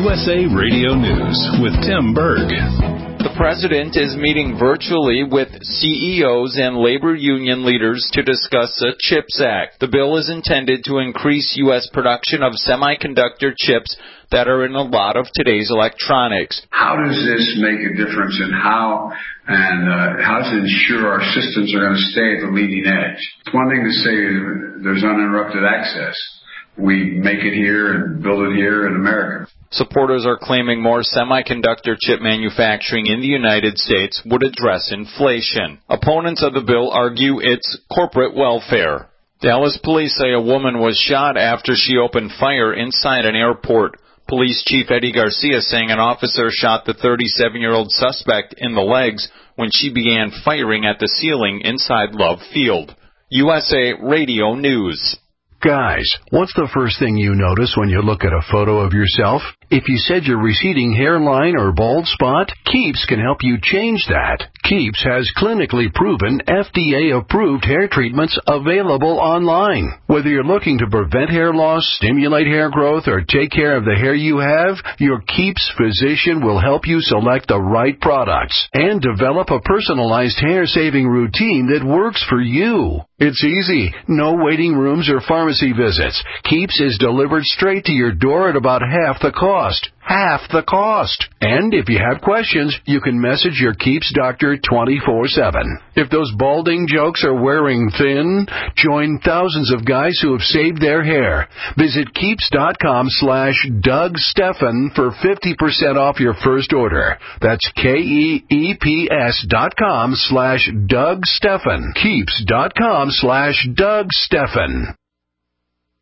USA Radio News with Tim Berg. The president is meeting virtually with CEOs and labor union leaders to discuss the CHIPS Act. The bill is intended to increase U.S. production of semiconductor chips that are in a lot of today's electronics. How does this make a difference in how to ensure our systems are going to stay at the leading edge? It's one thing to say there's uninterrupted access. We make it here and build it here in America. Supporters are claiming more semiconductor chip manufacturing in the United States would address inflation. Opponents of the bill argue it's corporate welfare. Dallas police say a woman was shot after she opened fire inside an airport. Police Chief Eddie Garcia saying an officer shot the 37-year-old suspect in the legs when she began firing at the ceiling inside Love Field. USA Radio News. Guys, what's the first thing you notice when you look at a photo of yourself? If you said your receding hairline or bald spot, Keeps can help you change that. Keeps has clinically proven, FDA-approved hair treatments available online. Whether you're looking to prevent hair loss, stimulate hair growth, or take care of the hair you have, your Keeps physician will help you select the right products and develop a personalized hair-saving routine that works for you. It's easy. No waiting rooms or pharmacy visits. Keeps is delivered straight to your door at about half the cost. Half the cost. And if you have questions, you can message your Keeps doctor 24/7. If those balding jokes are wearing thin, join thousands of guys who have saved their hair. Visit Keeps.com/Doug Stephan for 50% off your first order. That's KEEPS.com/Doug Stephan. Keeps.com/Doug Stephan.